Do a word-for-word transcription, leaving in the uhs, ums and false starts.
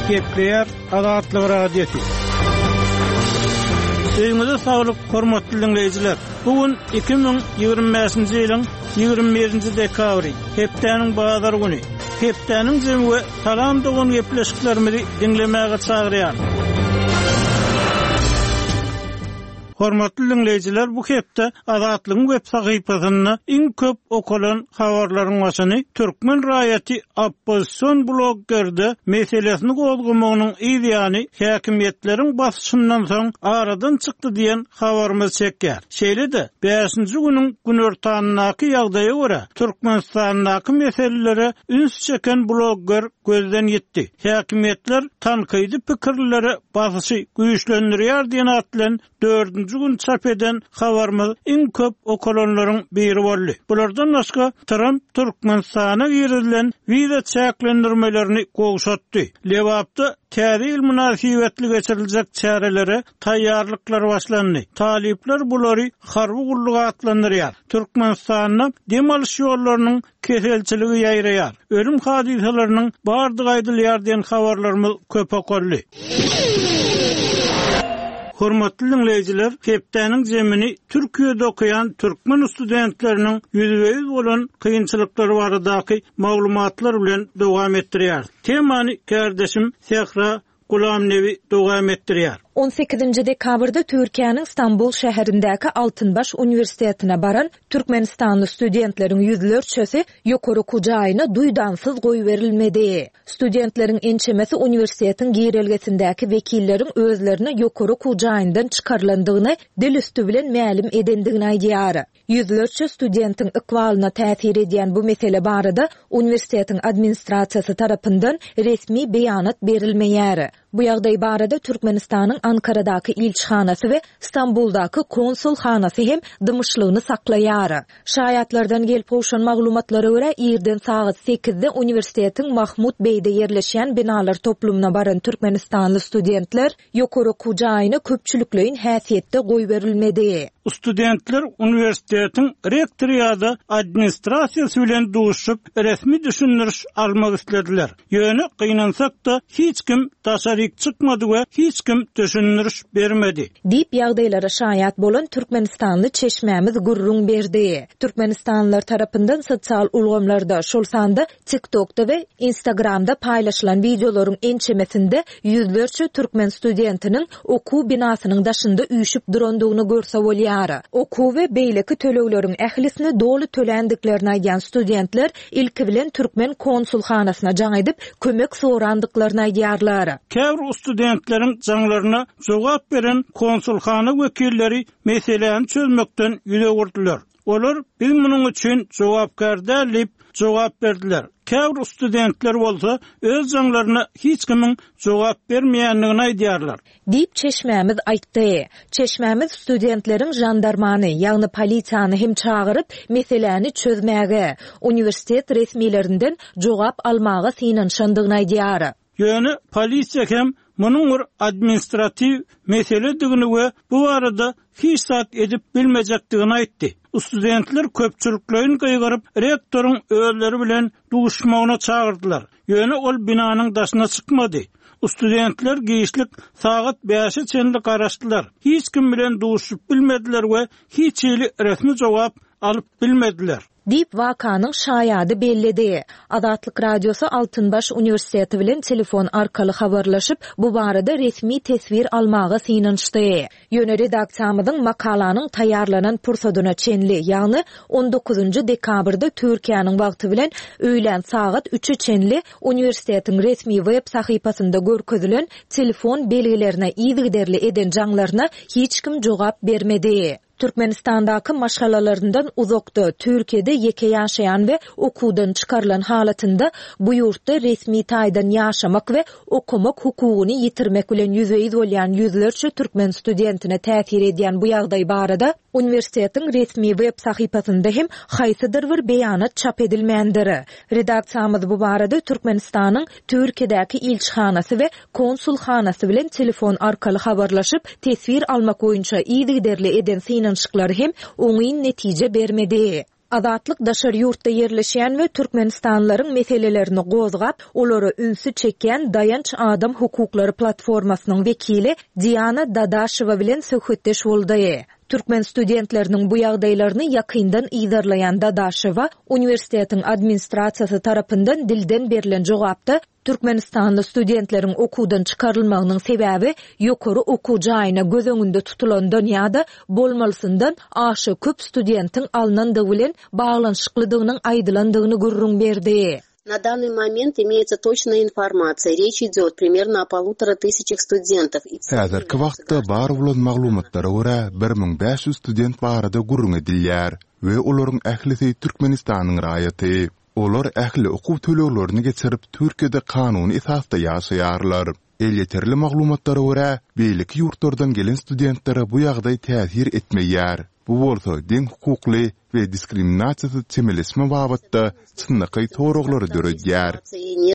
Gepleyer Azatlyk Radiosu. Öňüňizde saglyk, hormatly dinleýijiler. Bugün iki bin ýygrimi beşinji ýylyň ýygrimi birinji dekabry, hepdeniň bazar güni. Hepdeniň jemgy salam dogan gepleşiklerimizi dinlemäge çagyrýar. Hormatly dinleýijiler, bu hepde Azatlygyň web sahypasyny iň köp okulan habarlaryň başyny Türkmen raýaty oppozisiýon bloggerdi meselesini gozgamagynyň ýa-ni häkimetleriň basyşyndan soň aradan çykdy diýen habarymyz çekýär. Şeýle-de beşinji güniň günortanyňky ýagdaýa görä Türkmenistandaky meselelere üns çeken blogger gözden ýetdi. Häkimetler tankydy pikirleri basyşy güýçlendirýär diýen atlan dördünji gün çap eden habarymyz iň köp okulanlaryň biri boldy. Bulardan başga Trump Türkmenistana girilen wiza çäklendirmelerini gowşatdy. Lewapda täze münasibetli geçiriljek çärelere taýýarlyklary başlandy. Talipler bulary harby gulluga atlandyrýar. Türkmenistanyň demalyş ýollarynyň keselçiligi ýaýraýar. Ölüm hadisalarynyň bardygy aýdylýar diýen habarlarymyz köp okurly. Hormatly dinleýijiler, hepdeniň jemini Türkiýede okuyan türkmen studentleriniň ýüzde ýüz bolan kynçylyklary baradaky maglumatlar bilen dowam etdirýär. Temany kardeşim Sehra Gulamnevi dowam etdirýär. on sekizinji dekabrda Türkiýanyň Istanbul şäherindäki Altynbaş Uniwersitetine baran Türkmenistanly studentleriň ýüzlerçesi ýokary kujaýyna duýdansyz goýberilmedi. Studentleriň ençemesi uniwersitetiň giýrelgesindäki wekilleriň özlerini ýokary kujaýyndan çykarlandygyny dil üstü bilen mälim edendigini aýdýar. Ýüzlerçe studentin ikbalyna täsir edýän bu mesele barada uniwersitetiň administrasiýasy tarapyndan resmi beýanat berilmeýär. Bu ýagdaý barada Türkmenistanyň Ankaradaky ilçihanasy we Istanbuldaky konsulhanasy hem dymyşlygyny saklaýar. Şaýatlardan gelip owşan maglumatlary görä ýerden saat sekizde uniwersitetiň Mahmud Beýde ýerleşýän binalar toplumuna baran Türkmenistanly studentler ýokary kujaýyna köpçülikleýin häsiýetde goýberilmedi. Studentler uniwersitetiň rektory ýa-da administrasiýasy bilen duşup resmi düşündiriş almak istediler. Ýöne gynansak-da hiç kim taşaryk çykmady we hiç kim düşündiriş bermedi. Diýip ýagdaýlara şaýat bolan Türkmenistanly çeşmämiz gurrun berdi. Türkmenistanlylar tarapyndan sosial ulgamlarda, şol sanda TikTok'da we Instagram'da paýlaşylan videolaryň ençemesinde ýüzlerçe türkmen studentiniň okuw binasynyň daşynda üýşüp durandygyny görse bolýar. Okuw we beýleki tölegleriň ählisini dolu tölendiklerini aýdýan studentler ilki bilen türkmen konsulhanasyna jaň edip kömek sorandyklaryny aýdýarlar. Käbir studentleriň jaňlaryna jogap beren konsulhana wekilleri meseleni çözmekden ýüze gurdylar. Olar biz munyň üçin jogapkar dälip jogap berdiler. Käbir studentler bolsa öz jaňlaryna hiç kimin jogap bermeýändigini aýdýarlar. Diýip çeşmämiz aýtdy. Çeşmämiz studentleriň jandarmany, ýagny polisiýany hem çagyryp meseleni çözmäge, uniwersitet resmiýetinden jogap almaga synanşandygyny aýdýar. Ýöne polisiýa hem munyň administrativ meseledigini we bu arada hiç zat edip bilmejekdigini aýtdy. Studentler köpçüliklerini gıygarıp rektorun özleri bilen duşmagyna çağırdılar. Ýöne ol binanyň daşyna çykmady. Studentler giýişlik saat beşe çenli garaşdylar. Hiç kim bilen duşup bilmediler we hiç ýeli resmi jogap alyp bilmediler. Diýip wakanyň şaýady bellidi. Azatlyk radiosu Altynbaş Uniwersiteti bilen telefon arkaly habarlaşyp bu barada resmi tesvir almaga synanşdy. Ýöne redaksiýamyzyň makalanyň taýýarlanan pursadyna çenli, ýagny on dokuzunju dekabrda Türkiýanyň wagty bilen öýlen saat üçe çenli uniwersitetiň resmi web sahypasynda görkezülen telefon belgilerine ýygyderli eden jaňlaryna hiç kim jogap bermedi. Türkmenistandaky maşgalalaryndan uzakda Türkiýede ýeke ýaşaýan we okuwdan çykarlan halatynda bu ýurtda resmi taýdan ýaşamak we okumak hukugyny ýitirmek bilen ýüze ýüz bolýan ýüzlerçe türkmen studentine täsir edýän bu ýagdaý barada uniwersitetiň resmi web sahypasynda hem haýsydyr bir beýanat çap edilmändir. Redaksiýamyz bu barada Türkmenistanyň Türkiýedäki ilçihanasy we konsulhanasy bilen telefon arkaly habarlaşyp tesvir almak boýunça ýygyderli eden synanşyklary hem oňy netije bermedi. Azatlyk daşary ýurtda ýerleşýän we türkmenistanlaryň meselelerini gozgap, olary ünsü çekýän Dayanç Adam Hukuklary platformasynyň wekili Diana Dadaşewa bilen söhbetdeş boldy. Türkmen studentlerinin bu ýagdaýlaryny ýakyndan izarlayan Dadaşewa, universitetiň administrasiýasy tarapyndan dilden berilen jogapda Türkmenistanly studentleriň okuwdan çykarylmagynyň sebäbi ýokary okuw jaýyna göz öňünde tutulan dünýäde bolmalysyndan aşy köp studentiň alnandy bilen baglanşyklydygynyň aýdylandygyny görürüň berdi. На данный момент имеется точная информация. Речь идет примерно о полутора тысячах студентов. Häzirki wagtda bar bolan maglumatlara görä bir ming beş yüz student barada gurrun edilýär we olaryň ählisi Türkmenistanyň raýaty. Olar ähli okuw töleglerini geçirip Türkiýede kanuny esasda ýaşaýarlar. Elýeterli maglumatlara görä beýlik ýurtlardan gelen studentlere bu ýagdaý täsir etmeýär. Bu bolsa deň hukukly we diskriminasiýasy çemelesme babatda çynnyky toruglary döredýär.